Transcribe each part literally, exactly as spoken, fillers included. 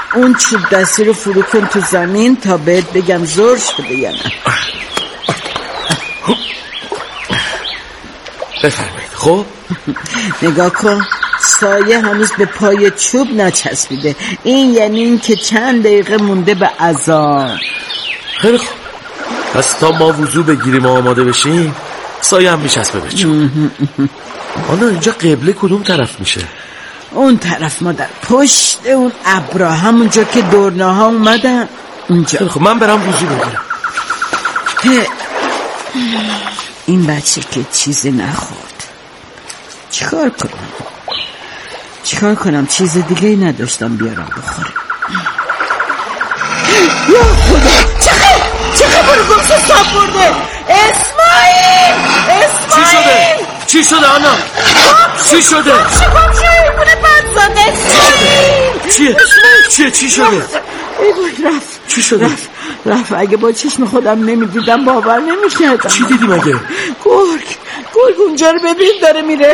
اون چوب دستی رو فرو کن تو زمین تا بهت بگم زور شده یا نه. بفرمایید. خب نگاه کن، سایه هنوز به پای چوب نچسبیده. این یعنی این که چند دقیقه مونده به اذان. خیلی خوب، پس تا ما وضو بگیریم و آماده بشیم سایه هم میچسبه به چوب. آنا اینجا قبله کدوم طرف میشه؟ اون طرف مادر، پشت اون ابرا، همونجا که دورنه ها اومدن اونجا. خب من برم وضو بگیرم. این بچه که چیزی نخورد، چیکار کنم؟ چیکار کنم؟ چیز دیگه ای نداشتم بیارم بخورم. یا خدا، چه چه خبر گفت ساب برده؟ اسماعیل اسماعیل چی شده؟ چی شده آنا؟ چی شده؟ چی گفت شده؟ ایمونه بد زده اسماعیل. چیه؟ چیه؟ چی شده؟ ای وای رفت. چی شده؟ رفت رفت اگه با چشم خودم نمیدیدم باور نمیکردم. چی دیدی مگه؟ گرگ گرگ اونجا رو ببین داره میره.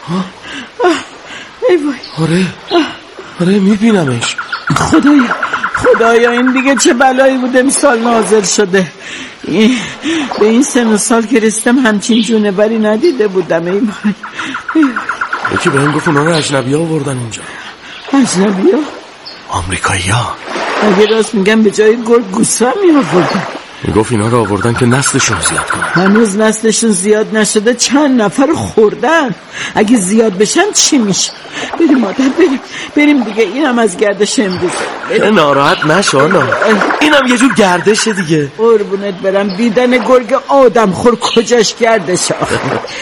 ای وای. آره آره میبینمش. خدایا خدایا این دیگه چه بلایی بود امسال نازل شده. این به این سن و سال که رسیدم همچین جونوری ندیده بودم. ای وای. یکی به هم گفت اونا رو اجنبی ها آوردن اینجا. اجنبی ها؟ آمریکایی ها. اگه راست میگم به جای گرگ گوسفند می آوردن. میگفت اینا رو آوردن که نسلشون زیاد کنن. هنوز نسلشون زیاد نشده، چند نفر خوردن. اگه زیاد بشن چی میشه؟ بریم مادر بریم بریم دیگه. اینم از گردش امروزه. ناراحت نشو آنا، اینم یه جور گردشه دیگه. قربونت برم، دیدن گرگ آدم خور کجاش گردش آخه.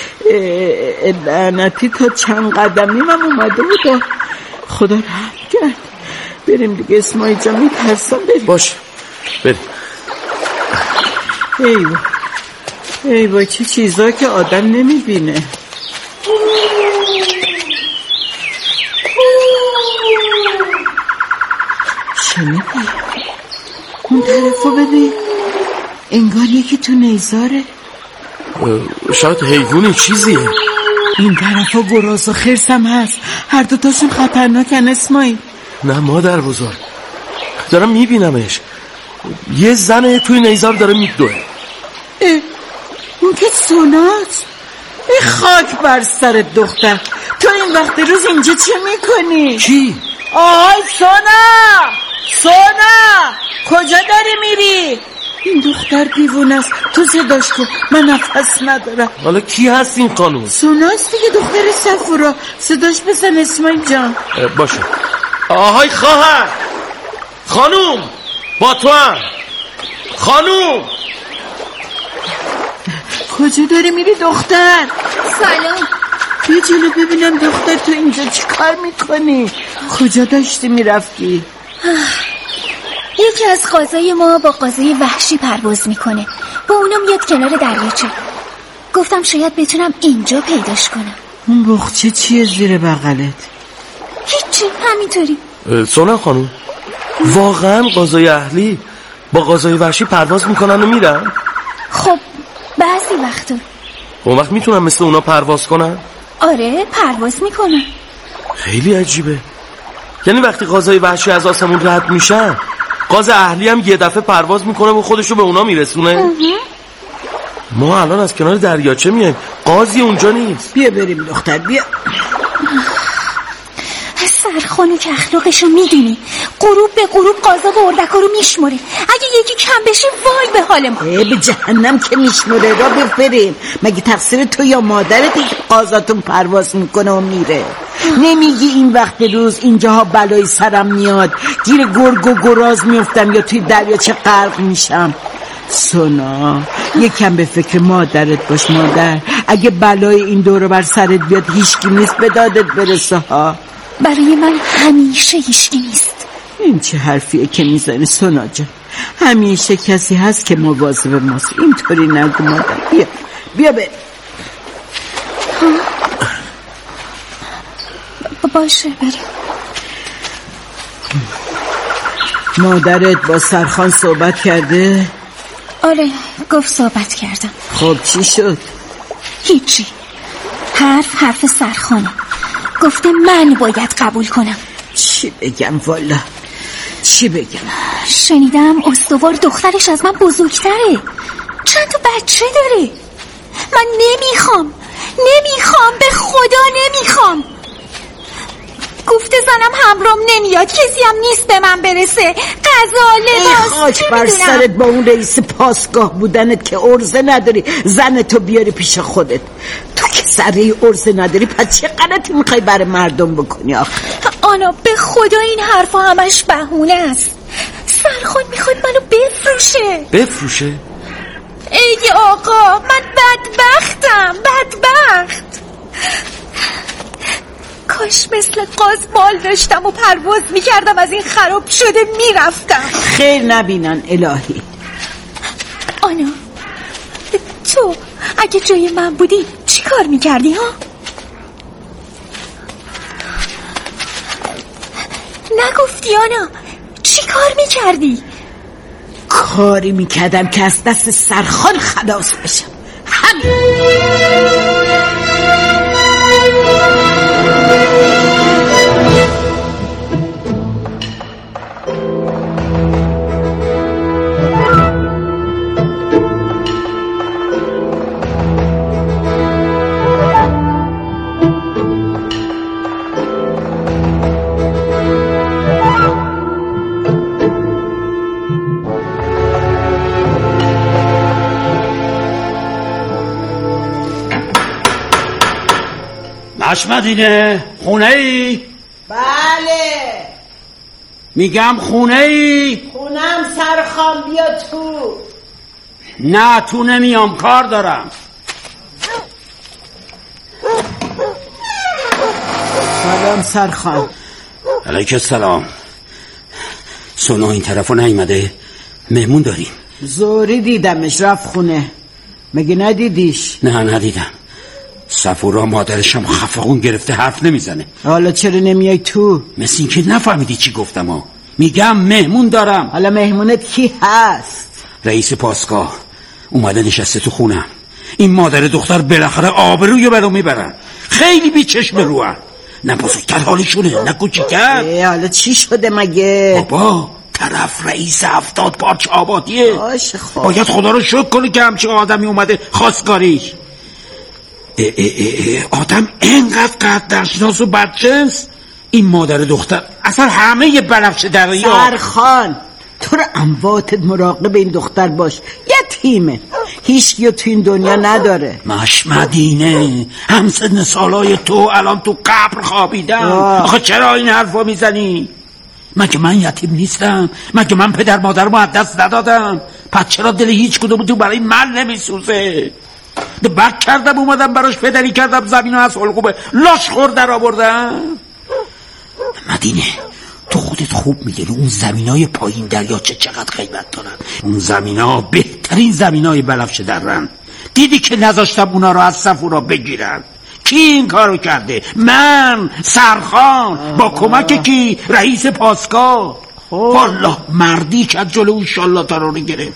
لعنتی تا چند قدمی من اومده بود. خدا رحم کرد. بریم دیگه اسماعیل جان، میترسم. بریم. باش بریم. ای وای ای وای چه چیزا که آدم نمیبینه. شنیدی؟ اون طرفو ببین، انگار یکی تو نیزاره. شاید حیوانی چیزیه. این طرفا گراز و خرس هم هست، هر دوتاشون خطرناکن اسماعیل. نه مادر بزرگ، دارم میبینمش. یه زن توی نیزار داره میدوه. اون که سوناست. ای خاک بر سرت دختر، تو این وقت روز اینجا چه میکنی؟ کی؟ آهای سونا سونا، کجا داری میری؟ این دختر دیوونه است، تو صداش کن، من نفس ندارم. حالا کی هست این خانوم؟ سوناست دیگه، دختر صفورا. صداش بزن اسماعیل جان. باشه. آهای خواهر، خانوم با تو هم. خانوم کجا داری میری دختر؟ سلام. بیا جلو ببینم دختر، تو اینجا چی کار میکنی؟ کجا داشتی میرفتی؟ یکی از قازای ما با قازای وحشی پرواز میکنه، با اونم میاد کنار دریاچه. گفتم شاید بتونم اینجا پیداش کنم. اون بخچه چیه زیر بغلت؟ هیچی، همینطوری. سونا خانوم، واقعا قازای اهلی با قازای وحشی پرواز میکنن و میرن؟ خب بعضی وقتا. اون وقت میتونم مثل اونا پرواز کنن؟ آره پرواز میکنن. خیلی عجیبه. یعنی وقتی قازای وحشی از آسمون رد میشن، قاز اهلی هم یه دفعه پرواز میکنه و خودشو به اونا میرسونه؟ ما الان از کنار دریاچه میایم، قازی اونجا نیست. بیا بریم دختر، بیا. سرخانو که اخلاقشو میدونی، غروب به غروب قازا و اردکا رو میشموره. اگه یکی کم بشه وای به حال ما. ای به جهنم که میشموره. را بفریم، مگه تقصیر تو یا مادرت که قازاتون پرواز میکنه و میره؟ نمیگی این وقت روز اینجاها بلای سرم میاد، گیر گرگ و گراز میفتم یا توی دریاچه غرق میشم؟ سونا یکم به فکر مادرت باش مادر. اگه بلای این دور بر سرت بیاد هیچکی نیست به دادت برسه ها. برای من همیشه هیچکی نیست. این چه حرفیه که میزنی سونا جان؟ همیشه کسی هست که مواظب ماست. اینطوری نگو مادر. بیا بیا بریم. باشه بریم. مادرت با سرخان صحبت کرده؟ آره گفت صحبت کردم. خب چی شد؟ هیچی، حرف حرف سرخانه. گفته من باید قبول کنم. چی بگم والا؟ چی بگم؟ شنیدم استوار دخترش از من بزرگتره، چند تا بچه داره. من نمیخوام نمیخوام به خدا نمیخوام. گفته زنم همرام نمیاد، کسی هم نیست به من برسه، غذا لباس خاک بر سرت با اون رئیس پاسگاه بودنت که عرضه نداری زنتو بیاری پیش خودت. تو که سره عرضه نداری پس چه غلطی میخوای برای مردم بکنی آخه؟ آنا به خدا این حرفا همش بهونه است. سرخان میخواد منو بفروشه. بفروشه؟ ای آقا من بدبختم، بدبخت. کاش مثل قاز مال داشتم و پرواز میکردم، از این خراب شده میرفتم. خیر نبینن الهی. آنا تو اگه جای من بودی چی کار میکردی ها؟ نگفتی آنا، چی کار میکردی؟ کاری میکردم که از دست سرخان خلاص بشم، همین. مدینه خونه ای؟ بله میگم خونه ای؟ خونم سرخان، بیا تو. نه تو نمیام، کار دارم. سلام سرخان. علیک السلام. سونا این طرفو نیومده؟ مهمون داریم. زوری دیدمش رفت خونه. مگه ندیدیش؟ نه ندیدم. صفورا مادرشم خفقون گرفته حرف نمیزنه. حالا چرا نمیای تو؟ مثل این که نفهمیدی چی گفتم ها. میگم مهمون دارم. حالا مهمونت کی هست؟ رئیس پاسگاه اومده نشسته تو خونم. این مادر دختر بالاخره آبرویو برام میبرن. خیلی بی چشم روان. نه بزرگتر حالشونه نه کوچیکتر. حالا چی شده مگه؟ بابا طرف رئیس هفتاد پارچ آبادیه. باشه خب. باید خدا رو شکر کنه که همچین آدمی اومده خواستگاریش. اه اه اه آدم اینقدر قدرشناس و بدجنس. این مادر دختر اصلا همه بنفشه در یا سرخان تو رو امواتت مراقب این دختر باش، یتیمه، هیچ کیو تو این دنیا نداره. مش مدینه همسن سالای تو الان تو قبر خوابیدم. آخه چرا این حرفا میزنی؟ مگه من یتیم نیستم؟ مگه من پدر مادرمو از دست ندادم؟ پس چرا دل هیچ کدوم تو برای من نمیسوزه؟ بد کردم اومدم براش پدری کردم، زمینو از حلقوم لاش خور در آوردم. مدینه تو خودت خوب میدونی اون زمینای پایین دریاچه چقدر قیمت دارن. اون زمینا بهترین زمینای بنفشه درن. دیدی که نذاشتم اونا رو از صفورا بگیرن. کی این کارو کرده؟ من سرخان. با کمک کی؟ رئیس پاسگاه. والله مردی که جلو اون شالاتارا رو گرفت.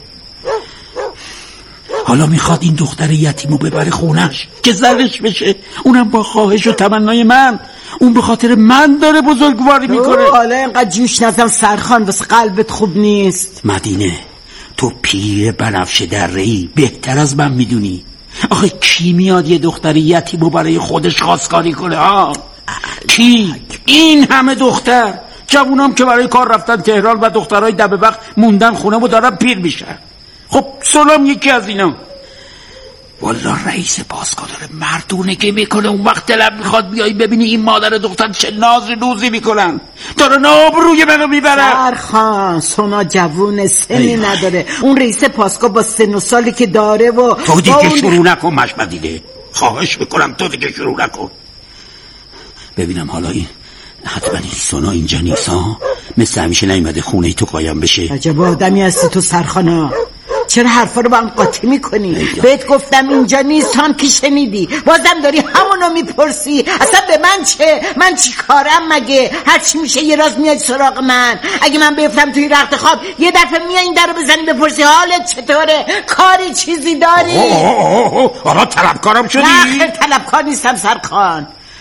حالا میخواد این دختر یتیمو ببره خونش که زرش بشه، اونم با خواهش و تمنای من. اون به خاطر من داره بزرگواری میکنه. حالا اینقدر جوش نزن سرخان، واسه قلبت خوب نیست. مدینه تو پیر بنفشه دره‌ای بهتر از من میدونی. آخه کی میاد یه دختر یتیمو برای خودش خواستگاری کنه ها؟ کی؟ این همه دختر جوونام که برای کار رفتن تهران و دخترای دبه وقت موندن خونه و دارن پیر میشن. خب سلام یکی از اینا. والله رئیس پاسگاه داره مردونه که میکنه. اون وقت دلم میخواد بیایی ببینی این مادر دختر چه نازی نوزی میکنن. دارن آبروی منو میبرن. سرخان سونا جوون سنی نداره. اون رئیس پاسگاه با سن و سالی که داره و تو دیگه اون... شروع نکن مشمدیده. خواهش میکنم تو دیگه شروع نکن. ببینم حالا این حتما این سونا اینجا نیست ها؟ مثل همیشه نیومده خونه تو قایم بشه. عجب آدمی هستی تو سرخانا. چرا حرفا رو با هم قاطی میکنی؟ بهت گفتم اینجا نیست، هم که شنیدی بازم داری همونو میپرسی. اصلا به من چه؟ من چی کارم مگه؟ هرچی میشه یه راز میاد سراغ من. اگه من بیفتم توی رخت خواب یه دفعه میای این در رو بزنی بپرسی حالت چطوره؟ کاری چیزی داری؟ حالا طلبکارم شدی؟ نه خیر طلبکار نیستم سرخان.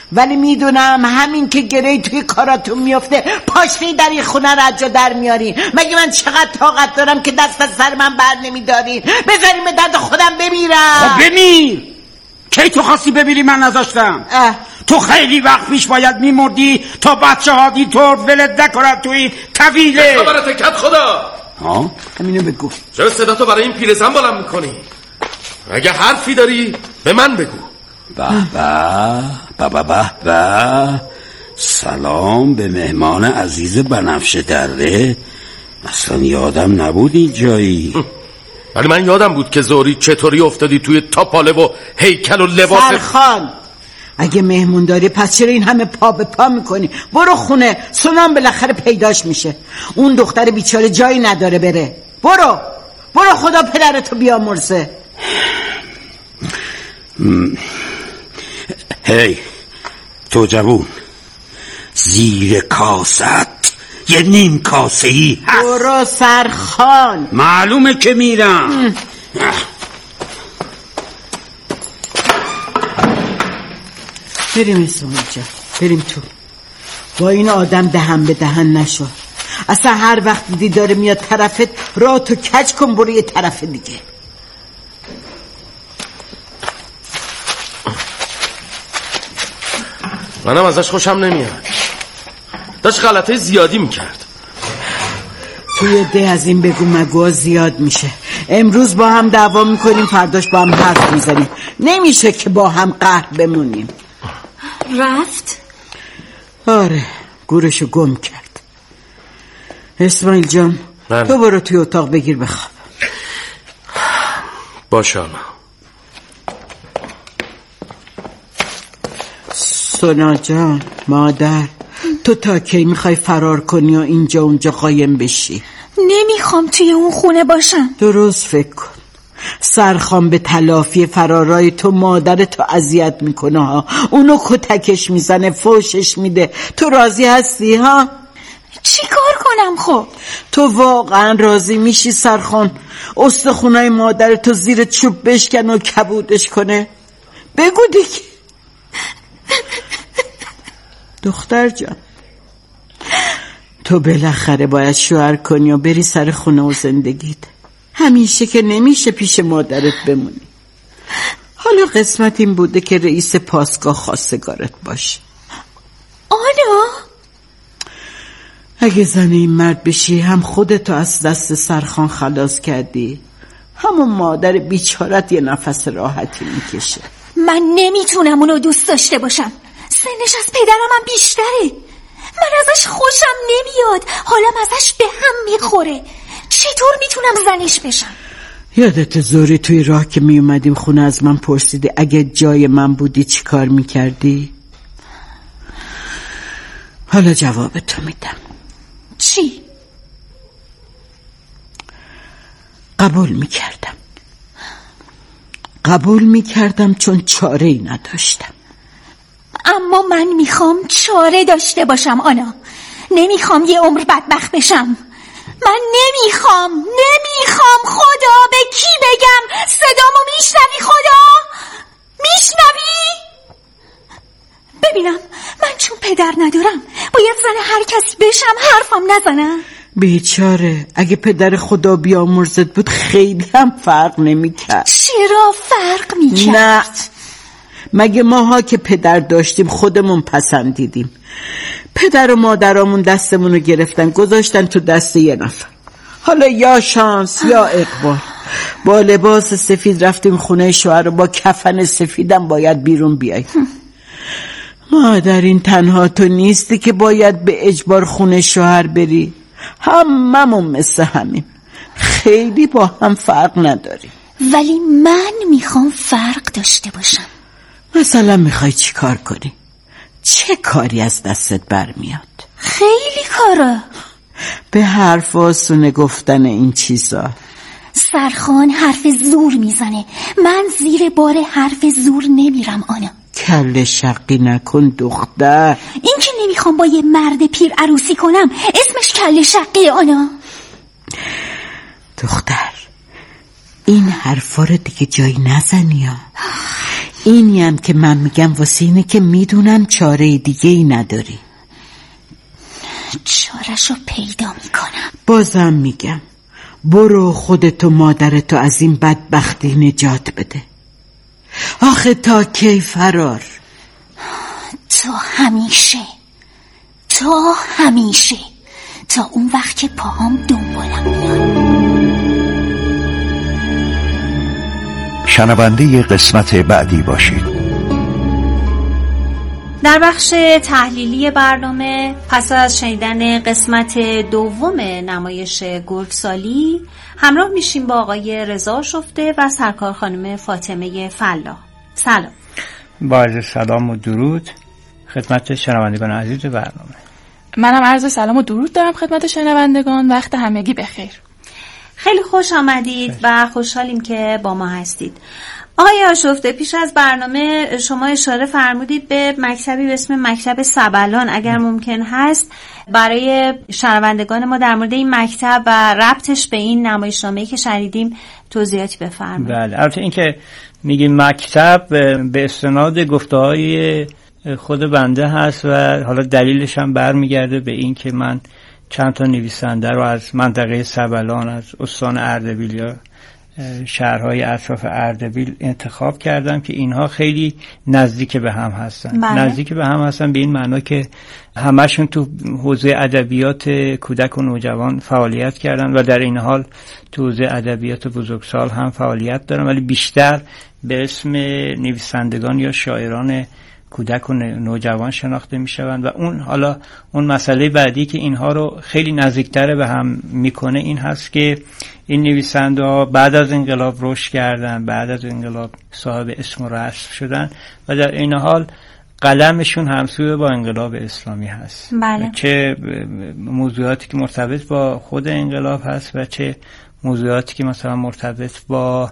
ولی میدونم همین که گره توی کاراتون میفته پاشنی در این خونه رو از جا در میارین. مگه من چقدر طاقت دارم که دست از سر من بر نمیدارین؟ بذارین به درد خودم بمیرم. خب بمیر. کی تو خواستی بمیری من نذاشتم؟ اه. تو خیلی وقت پیش باید میمردی تا بچه ها دی طور ولد نکنن توی طویله. خبرت کت خدا. ها؟ همینو بگو. چرا صدا تو برای این پیرزن بلند میکنی؟ اگه حرفی داری به من بگو. به به به به به سلام به مهمان عزیز بنفشه دره. اصلا یادم نبود این جایی. ولی من یادم بود که زوری چطوری افتادی توی تاپاله و هیکل و لباس. سرخان اگه مهمون داری پس چرا این همه پا به پا میکنی؟ برو خونه، سونام بالاخره پیداش میشه. اون دختر بیچاره جایی نداره بره. برو برو خدا پدرتو بیامرزه. هی تو جوون، زیر کاست یه نیم کاسه ای هست. برو سرخان. معلومه که میرم. بریم اسماعیل جان، بریم تو. با این آدم دهن به دهن نشو. اصلا هر وقت دیدی داره میاد طرفت راه تو کج کن، برو یه طرف دیگه. منم ازش خوشم نمیاد. داشت غلطه زیادی میکرد. توی ده از این بگو مگوها زیاد میشه. امروز با هم دعوا میکنیم، فرداش با هم حرف میزنیم. نمیشه که با هم قهر بمونیم. رفت؟ آره گورشو گم کرد. اسماعیل جان من. تو برو توی اتاق بگیر بخواب. باشه آنا. سونا جان مادر، تو تا کی میخوای فرار کنی و اینجا اونجا قایم بشی؟ نمیخوام توی اون خونه باشم. درست فکر کن. سرخان به تلافی فرارای تو مادر تو اذیت میکنه ها. اونو کتکش میزنه، فوشش میده. تو راضی هستی ها؟ چی کار کنم خب؟ تو واقعا راضی میشی سرخان استخونای مادر تو زیر چوب بشکن و کبودش کنه؟ بگو دیگه. دختر جان تو بالاخره باید شوهر کنی و بری سر خونه و زندگیت. همیشه که نمیشه پیش مادرت بمونی. حالا قسمت این بوده که رئیس پاسگاه خواستگارت باشه. آنا اگه زن این مرد بشی هم خودتو از دست سرخان خلاص کردی، همون مادر بیچارت یه نفس راحتی میکشه. من نمیتونم اونو دوست داشته باشم. سنش از پدرم هم بیشتره. من ازش خوشم نمیاد. حالم ازش به هم میخوره. چطور میتونم زنش بشم؟ یادت زوری توی راه که میومدیم خونه از من پرسیدی اگه جای من بودی چی کار میکردی؟ حالا جواب تو میدم. چی؟ قبول میکردم. قبول میکردم چون چاره ای نداشتم. اما من میخوام چاره داشته باشم آنا. نمیخوام یه عمر بدبخت بشم. من نمیخوام نمیخوام خدا به کی بگم؟ صدامو میشنوی خدا؟ میشنوی؟ ببینم من چون پدر ندارم باید زن هر کسی بشم حرفم نزنم؟ بیچاره اگه پدر خدا بیامرزت بود خیلی هم فرق نمیکرد. چرا فرق میکرد؟ نه مگه ماها که پدر داشتیم خودمون پسندیدیم. پدر و مادرامون دستمون رو گرفتن گذاشتن تو دست یه نفر. حالا یا شانس یا اقبال با لباس سفید رفتیم خونه شوهر و با کفن سفیدم باید بیرون بیای. مادر این تنها تو نیستی که باید به اجبار خونه شوهر بری. هممون مثل همین، خیلی با هم فرق نداریم. ولی من میخوام فرق داشته باشم. مثلا میخوای چی کار کنی؟ چه کاری از دستت برمیاد؟ خیلی کارا. به حرف آسونه گفتن این چیزا. سرخان حرف زور میزنه. من زیر بار حرف زور نمیرم آنا. کله شقی نکن دختر. این که نمیخوام با یه مرد پیر عروسی کنم اسمش کله شقی آنا. دختر این حرفا رو دیگه جایی نزنی ها. اینی هم که من میگم واسه اینه که میدونم چاره دیگه ای نداری. چاره‌شو پیدا میکنم. بازم میگم برو خودتو مادرتو از این بدبختی نجات بده. آخه تا کی فرار؟ تا همیشه، تا همیشه، تا اون وقت که پاهام دنبالم میاد. شنونده قسمت بعدی باشید. در بخش تحلیلی برنامه پس از شنیدن قسمت دوم نمایش گرگسالی همراه میشیم با آقای رضا شفته و سرکار خانم فاطمه فلاح. سلام. با عرض سلام و درود خدمت شنوندگان عزیز برنامه. منم عرض سلام و درود دارم خدمت شنوندگان. وقت همگی بخیر. خیلی خوش آمدید و خوشحالیم که با ما هستید. آقای آشفته، پیش از برنامه شما اشاره فرمودید به مکتبی به اسم مکتب سبلان. اگر ممکن هست برای شنوندگان ما در مورد این مکتب و ربطش به این نمایشنامه‌ای که شنیدیم توضیحاتی بفرمایید. بله، البته این که میگیم مکتب به استناد گفته‌های خود بنده هست و حالا دلیلش هم برمیگرده به این که من چند تا نویسنده رو از منطقه سبلان، از استان اردبیل یا شهرهای اطراف اردبیل انتخاب کردم که اینها خیلی نزدیک به هم هستن. بله. نزدیک به هم هستن به این معنا که همشون تو حوزه ادبیات کودک و نوجوان فعالیت کردن و در این حال تو حوزه ادبیات بزرگسال هم فعالیت دارن، ولی بیشتر به اسم نویسندگان یا شاعران کودک و نوجوان شناخته می شوند. و اون حالا اون مسئله بعدی که اینها رو خیلی نزدیکتر به هم میکنه این هست که این نویسنده ها بعد از انقلاب رشد کردن، بعد از انقلاب صاحب اسم و رسم شدن و در این حال قلمشون همسو با انقلاب اسلامی هست. بله. چه موضوعاتی که مرتبط با خود انقلاب هست و چه موضوعاتی که مثلا مرتبط با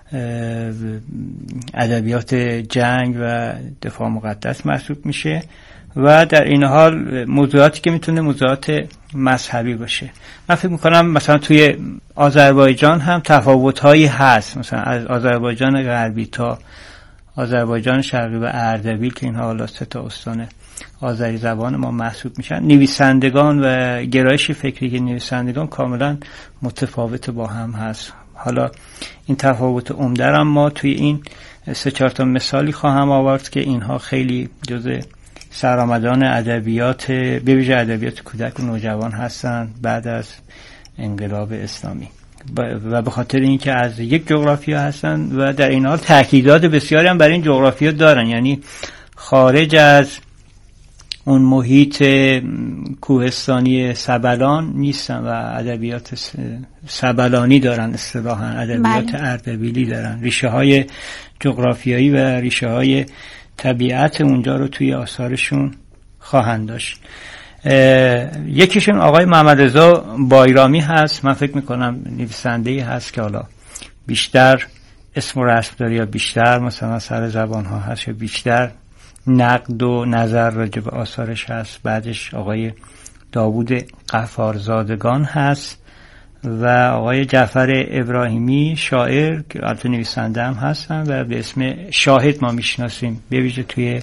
ادبیات جنگ و دفاع مقدس محسوب میشه و در این حال موضوعاتی که میتونه موضوعات مذهبی باشه. من فکر میکنم مثلا توی آذربایجان هم تفاوت‌هایی هست، مثلا از آذربایجان غربی تا آذربایجان شرقی و اردبیل که اینها حالا سه تا استان آذری زبان ما محسوب میشن، نویسندگان و گرایش فکری که نویسندگان کاملا متفاوت با هم هست. حالا این تفاوت عمده را ما توی این سه چهار تا مثالی خواهم آورد که اینها خیلی جزء سرآمدان ادبیات به ویژه ادبیات کودک و نوجوان هستند بعد از انقلاب اسلامی و به خاطر اینکه از یک جغرافیا هستند و در این حال تاکیدات بسیاری هم برای این جغرافیا دارن، یعنی خارج از اون محیط کوهستانی سبلان نیستن و ادبیات سبلانی دارن، اصطلاحاً ادبیات اردبیلی دارن، ریشه های جغرافیایی و ریشه های طبیعت اونجا رو توی آثارشون خواهند داشت. یکیشون آقای محمد رضا بایرامی هست. من فکر میکنم نویسنده‌ای هست که حالا بیشتر اسم و رسم داره یا بیشتر مثلا سر زبان ها هست یا بیشتر نقد و نظر راجع به آثارش هست. بعدش آقای داوود غفارزادگان هست و آقای جعفر ابراهیمی شاعر که البته نویسنده هم هستن و به اسم شاهد ما میشناسیم، به ویژه توی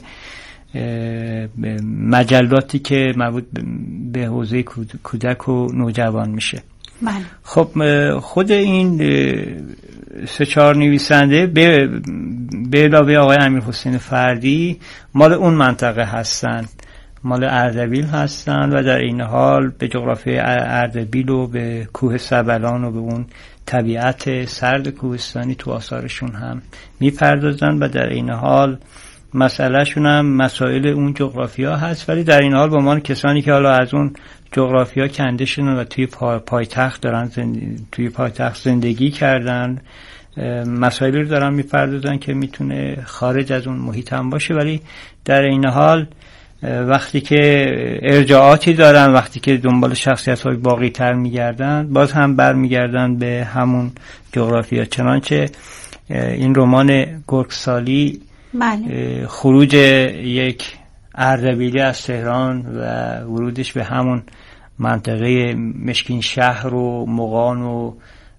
مجلاتی که مربوط به حوزه کودک و نوجوان میشه. بله. خب خود این سه چهار نویسنده به به علاوه آقای امیرحسین فردی مال اون منطقه هستن، مال اردبیل هستن و در این حال به جغرافیای اردبیل و به کوه سبلان و به اون طبیعت سرد کوهستانی تو آثارشون هم میپردازن و در این حال مسئله شون هم مسائل اون جغرافیا هست، ولی در این حال با عنوان کسانی که حالا از اون جغرافیا کنده شدن و توی پایتخت دارن زندگی توی پایتخت زندگی کردن، مسائلی رو دارن میپردازن که میتونه خارج از اون محیط هم باشه، ولی در این حال وقتی که ارجاعاتی دارن، وقتی که دنبال شخصیت‌های باقی تر میگردن، باز هم برمیگردن به همون جغرافیا. چنانچه این رمان گرگسالی بله. خروج یک اردبیلی از تهران و ورودش به همون منطقه مشکین شهر و مغان و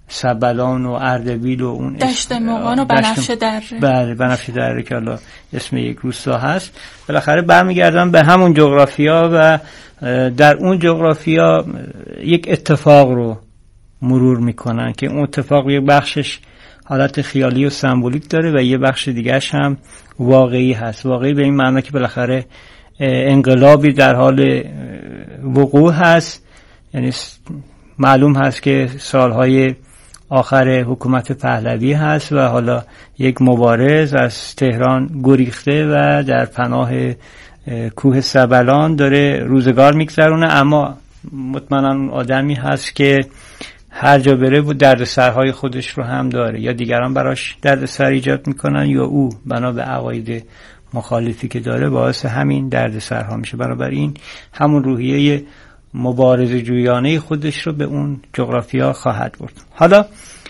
سبلان و اردبیل و اون دشت مغان و بنفشه دره. بله بنفشه دره که حالا اسم یک روستا هست. بالاخره برمیگردن به همون جغرافیا و در اون جغرافیا یک اتفاق رو مرور میکنن که اون اتفاق یک بخشش حالت خیالی و سمبولیک داره و یه بخش دیگرش هم واقعی هست. واقعی به این معنی که بالاخره انقلابی در حال وقوع هست، یعنی معلوم هست که سالهای آخر حکومت پهلوی هست و حالا یک مبارز از تهران گریخته و در پناه کوه سبلان داره روزگار میگذرونه، اما مطمئنا آدمی هست که هر جا بره بود درد سرهای خودش رو هم داره، یا دیگران براش درد سر ایجاد میکنن یا او بنا به عقاید مخالفی که داره باعث همین درد سرها میشه. بنابراین همون روحیه مبارزه جویانه خودش رو به اون جغرافیا خواهد برد. حالا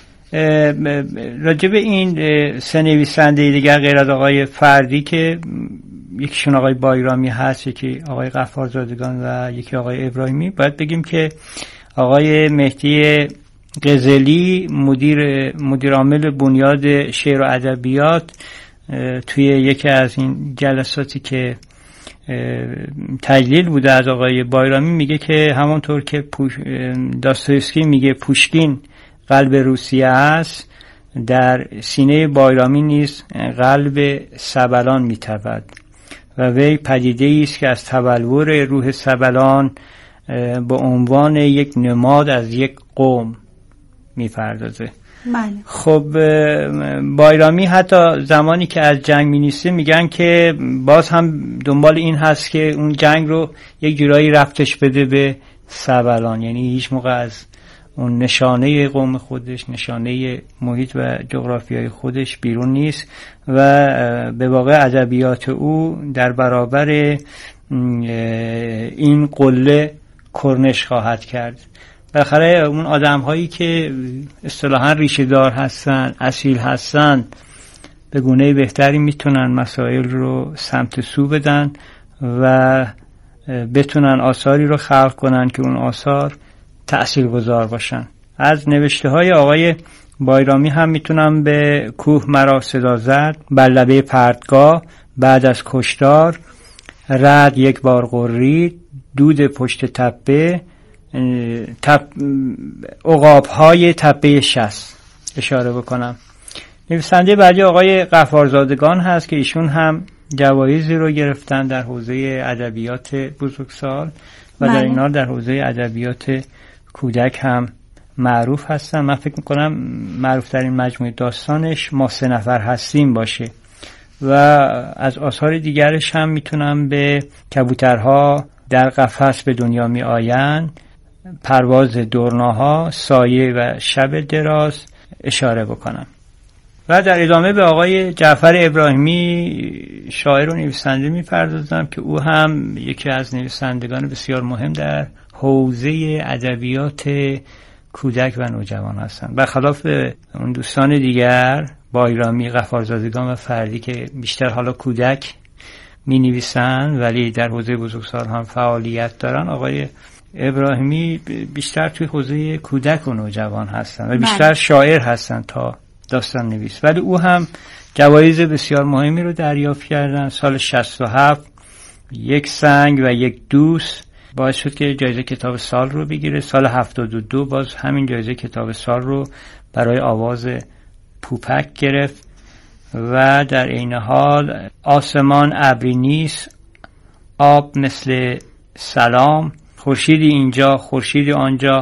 راجع به این سه نویسنده دیگر غیر از آقای فردی که یکیشون آقای بایرامی هست، یکی آقای غفارزادگان و یکی آقای ابراهیمی، باید بگیم که آقای مهدی قزلی مدیر مدیر عامل بنیاد شعر و ادبیات توی یکی از این جلساتی که تجلیل بوده از آقای بایرامی میگه که همونطور که داستایوفسکی میگه پوشکین قلب روسیه است، در سینه بایرامی نیز قلب سبلان میتابد و وی پدیده‌ای است که از تبلور روح سبلان به عنوان یک نماد از یک قوم میپردازه. بله. خب بایرامی حتی زمانی که از جنگ می‌نویسه میگن که باز هم دنبال این هست که اون جنگ رو یک جورایی ربطش بده به سبلان، یعنی هیچ موقع از اون نشانه قوم خودش، نشانه محیط و جغرافیای خودش بیرون نیست و به واقع ادبیات او در برابر این قله کرنش خواهد کرد. بالاخره اون آدم هایی که اصطلاحاً ریشه دار هستن، اصیل هستن، به گونه بهتری میتونن مسائل رو سمت سو بدن و بتونن آثاری رو خلق کنن که اون آثار تأثیرگذار باشن. از نوشته های آقای بایرامی هم میتونم به کوه مرا صدا زد، بر لبه پرتگاه، بعد از کشتار، رعد یک بار غرید، دود پشت تپه، تپ عقاب های تپه شصت اشاره بکنم. نویسنده بعدی آقای غفارزادگان هست که ایشون هم جوایزی رو گرفتن در حوزه ادبیات بزرگسال و در این حال در حوزه ادبیات کودک هم معروف هستن. من فکر میکنم معروف ترین مجموعه داستانش ما سه نفر هستیم باشه و از آثار دیگرش هم میتونم به کبوترها در قفس به دنیا می آیند، پرواز دورناها، سایه و شب دراز اشاره بکنم. و در ادامه به آقای جعفر ابراهیمی شاعر و نویسنده می‌پردازم که او هم یکی از نویسندگان بسیار مهم در حوزه ادبیات کودک و نوجوان هستند. برخلاف اون دوستان دیگر بایرامی، غفارزادگان و فردی که بیشتر حالا کودک می‌نویسند ولی در حوزه بزرگسال هم فعالیت دارن، آقای ابراهیمی بیشتر توی حوزه کودک و نوجوان هستن و بیشتر شاعر هستن تا داستان نویس، ولی او هم جوایز بسیار مهمی رو دریافت کردن. سال شصت و هفت یک سنگ و یک دوست باعث شد که جایزه کتاب سال رو بگیره. سال هفتاد و دو باز همین جایزه کتاب سال رو برای آواز پوپک گرفت و در این حال آسمان ابری نیست، آب مثل سلام، خورشیدی اینجا خورشیدی آنجا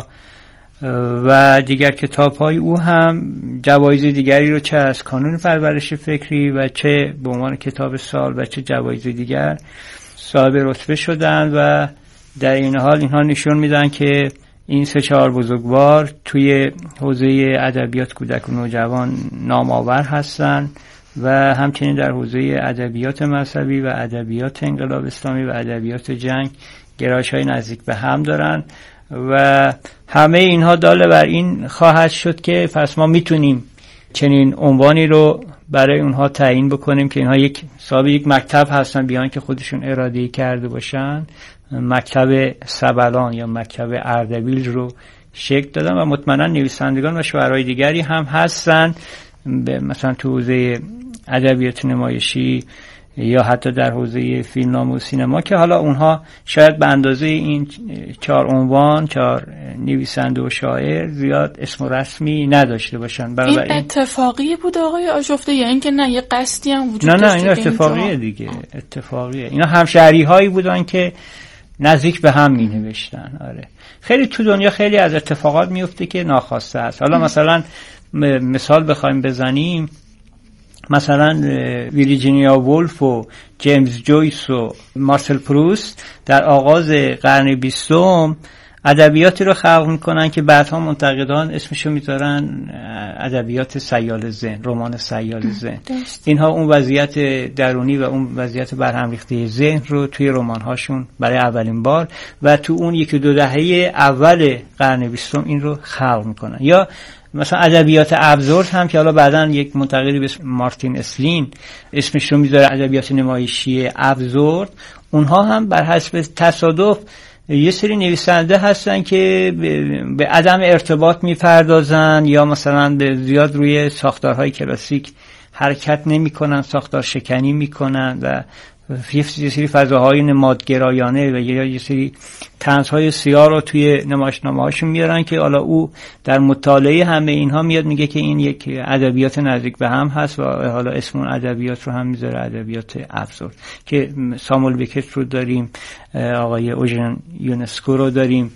و دیگر کتاب‌های او هم جوایز دیگری رو چه از کانون پرورش فکری و چه به عنوان کتاب سال و چه جوایز دیگر صاحب رتبه شدن و در این حال اینها نشون میدن که این سه چهار بزرگوار توی حوزه ادبیات کودک و نوجوان نام آور هستن و همچنین در حوزه ادبیات مذهبی و ادبیات انقلاب اسلامی و ادبیات جنگ گرایش‌های نزدیک به هم دارن و همه اینها داله بر این خواهد شد که پس ما میتونیم چنین عنوانی رو برای اونها تعیین بکنیم که اینها یک صاحب یک مکتب هستن بیان که خودشون اراده کرده باشن. مکتب سبلان یا مکتب اردبیل رو شکل دادن و مطمئنا نویسندگان و شاعرای دیگری هم هستن مثلا تو حوزه ادبیات نمایشی یا حتی در حوزه فیلمنامه و سینما که حالا اونها شاید به اندازه این چهار عنوان چهار نویسنده و شاعر زیاد اسم و رسمی نداشته باشن. این اتفاقی بود آقای آشفته یا اینکه نه یه قصدی هم وجود نه داشته؟ نه این اتفاقیه دیگه، اتفاقیه. اینا همشهری هایی بودن که نزدیک به هم می نوشتن. آره خیلی تو دنیا خیلی از اتفاقات میفته که ناخواسته است. حالا مثلا مثال بخوایم بزنیم، مثلا ویرجینیا وولف و جیمز جویس و مارسل پروست در آغاز قرن بیستم ادبیاتی رو خلق میکنن که بعدها منتقدان اسمشو میذارن ادبیات سیال ذهن، رمان سیال ذهن. اینها اون وضعیت درونی و اون وضعیت برهم ریخته ذهن رو توی رمان‌هاشون برای اولین بار و تو اون یکی دو دهه اول قرن بیستم این رو خلق میکنن. یا مثلا ادبیات ابزورد هم که حالا بعداً یک منتقدی به اسم مارتین اسلین اسمش رو میذاره ادبیات نمایشی ابزورد، اونها هم بر حسب تصادف یه سری نویسنده هستن که به عدم ارتباط میپردازن یا مثلا به زیاد روی ساختارهای کلاسیک حرکت نمیکنن، ساختار شکنی میکنن و یه سری فضاهای نمادگرایانه و یه سری طنزهای سیاه رو توی نمایشنامه‌هاشون میارن که حالا او در مطالعه همه اینها میاد میگه که این یک ادبیات نزدیک به هم هست و حالا اسم اون ادبیات رو هم میذاره ادبیات ابزورد که ساموئل بکت رو داریم، آقای اوژن یونسکو رو داریم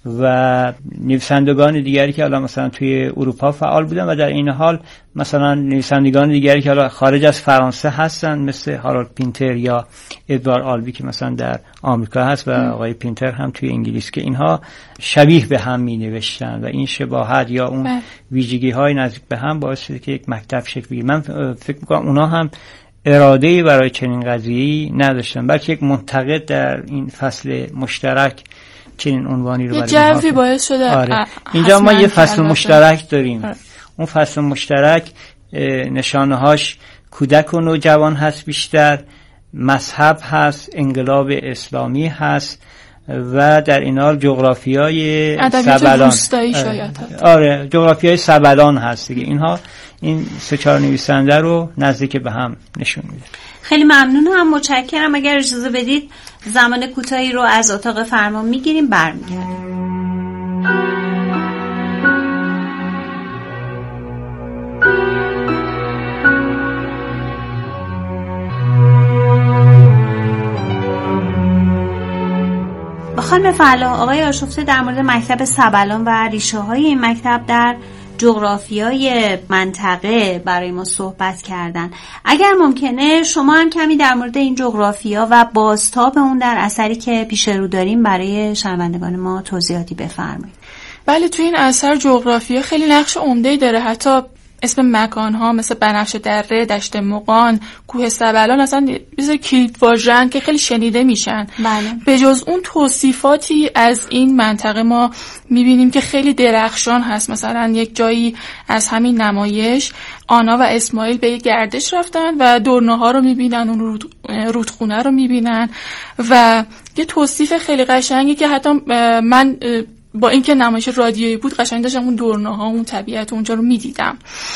و نویسندگان دیگری که حالا مثلا توی اروپا فعال بودن و در این حال مثلا نویسندگان دیگری که حالا خارج از فرانسه هستن مثل هارولد پینتر یا ادوارد آلبی که مثلا در آمریکا هست و آقای پینتر هم توی انگلیس که اینها شبیه به هم می نوشتن و این شباهت یا اون ویژگی های نزدیک به هم باعث شده که یک مکتب شکل بگیره. من فکر میکنم اونا هم اراده‌ای برای چنین قضیه‌ای نداشتن بلکه یک منتقد در این فصل مشترک چنین عنوانی رو برای یه جوی باعث شده. آره. اینجا ما یه فصل مشترک داریم. آره. اون فصل مشترک نشانه‌هاش کودک و نوجوان هست، بیشتر مذهب هست، انقلاب اسلامی هست و در این حال جغرافیای سبلان شاید. آره جغرافیای سبلان هست دیگه. اینها این سه چهار نویسنده رو نزدیک به هم نشون میده. خیلی ممنونم، متشکرم. اگر اجازه بدید زمان کوتاهی رو از اتاق فرمان میگیریم، برمیگردیم. خانم فعلا، آقای آشفته در مورد مکتب سبلان و ریشه های این مکتب در جغرافیای منطقه برای ما صحبت کردن. اگر ممکنه شما هم کمی در مورد این جغرافیا و بازتاب اون در اثری که پیش رو داریم برای شنوندگان ما توضیحاتی بفرمایید. بله، تو این اثر جغرافیا خیلی نقش عمده‌ای داره. حتی اسم مکان‌ها مثل بنفش دره، دشت مغان، کوه سبلان اصلا مثل کلید واژه‌ن که خیلی شنیده میشن. بله. به جز اون توصیفاتی از این منطقه ما میبینیم که خیلی درخشان هست. مثلا یک جایی از همین نمایش آنا و اسماعیل به یک گردش رفتن و دورناها رو میبینن، اون رود رودخونه رو میبینن و یه توصیف خیلی قشنگی که حتی من با اینکه نمایش رادیویی بود قشنگ داشتم اون دورناها، اون طبیعت اونجا رو میدیدم.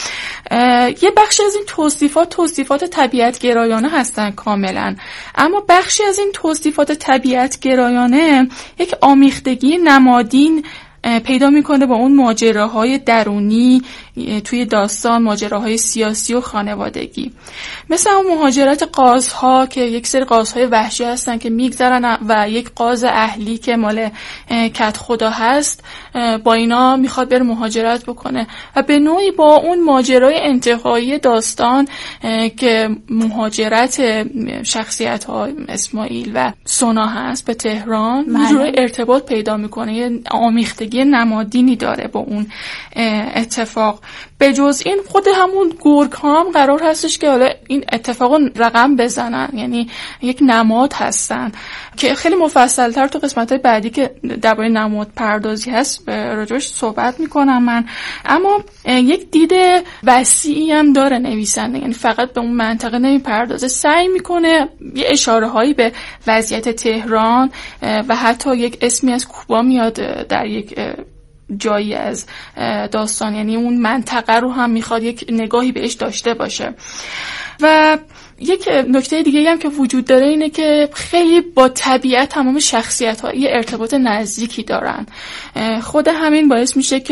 یه بخشی از این توصیفات توصیفات طبیعت گرایانه هستن کاملا، اما بخشی از این توصیفات طبیعت گرایانه یک آمیختگی نمادین پیدا میکنه با اون ماجراهای درونی توی داستان، ماجراهای سیاسی و خانوادگی، مثل اون مهاجرت قازها که یک سری قازهای وحشی هستن که میگذرن و یک قاز اهلی که مال کت خدا هست با اینا میخواد بره مهاجرت بکنه و به نوعی با اون ماجرای انتهایی داستان که مهاجرت شخصیت ها اسماعیل و سونا هست به تهران جوری ارتباط پیدا میکنه، یه آمیختگی نمادینی داره با اون اتفاق. به جز این خود همون گرگ ها هم قرار هستش که حالا این اتفاق رقم بزنن، یعنی یک نماد هستن که خیلی مفصل‌تر تو قسمت‌های بعدی که درباره نماد پردازی هست راجعش صحبت میکنم من. اما یک دید وسیعی هم داره نویسنده، یعنی فقط به اون منطقه نمیپردازه، سعی میکنه یه اشاره هایی به وضعیت تهران و حتی یک اسمی از کوبا میاد در یک جایی از داستان، یعنی اون منطقه رو هم میخواد یک نگاهی بهش داشته باشه. و یک نکته دیگه هم که وجود داره اینه که خیلی با طبیعت تمام شخصیت ها یه ارتباط نزدیکی دارن. خود همین باعث میشه که